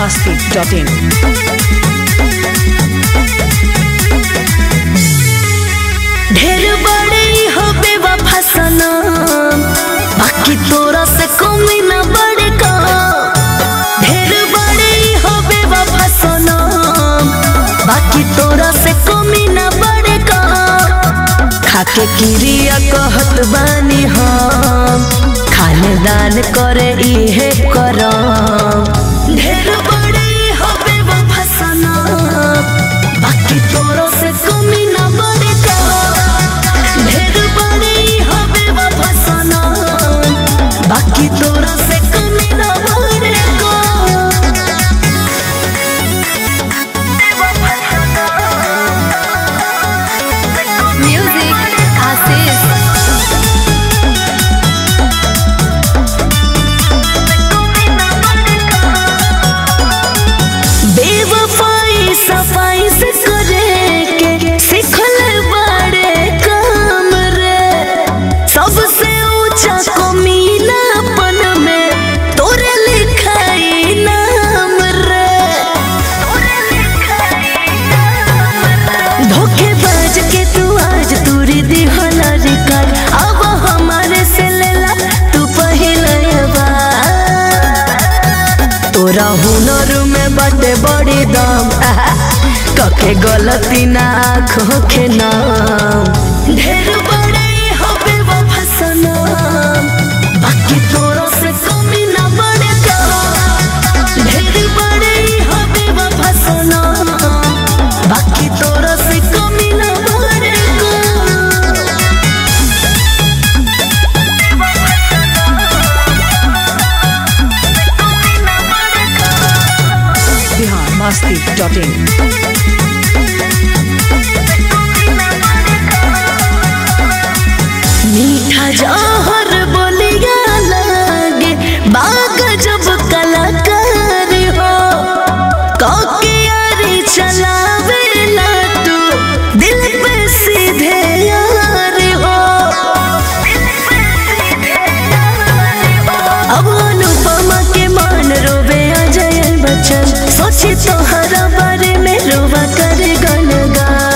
biharmasti.in। ढेर बड़े हो बेवफा सनम, बाकी तोरा से कमी न बड़े का। ढेर बड़े हो बेवफा सनम, बाकी तोरा से कमी न बड़े का। खाके किरिया कहत बानी हम, खानदान करे इहे करम। ढेर बड़े हो बेवफा सनम, बाकी तोरा से कमी न बड़े का। ढेर बड़े हो बेवफा सनम, बाकी तोरा से कमी न बड़े का। म्यूजिक आशीष। बेवफाई सफाई से करे के सिखल बड़े काम रे। सबसे ऊंचा कमीनापन में तोरे लिखाई नाम रे। धोखेबाज के तू आज तूरी दिहला रिकार्ड, अब हमारे से लेला तू पहले बार। तोरा हुनर में बटे बड़ी दम, कके गलती ना आँखों के नाम। ढेर बड़े हो बेवफा सनम, बाकी तोरा से कमी ना बड़े का। ढेर बड़े हो बेवफा सनम, बाकी तोरा से कमी ना बड़े का। biharmasti.in। मीठा जहर बोलिया लागे, बाग जब कलाकार हो। कके यारी चलावेला तू, दिल पे सीधे यार हो। अब अनुपमा के मान रोवे अजय बच्चन, सोची तोहरा बारे में रोवा करे गनगान।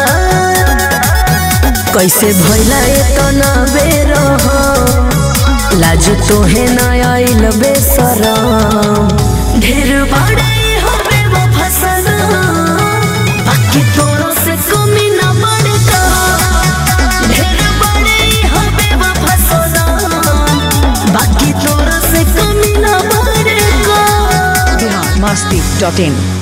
कैसे भइला एतना बेरह, लाज तोहे न आइल बेसरम। ढेर बड़े हो बेवफा सनम, बाकी तोरा से कमी न बड़े का। ढेर बड़े हो बेवफा सनम, बाकी तोरा से कमी न बड़े का। biharmasti.in।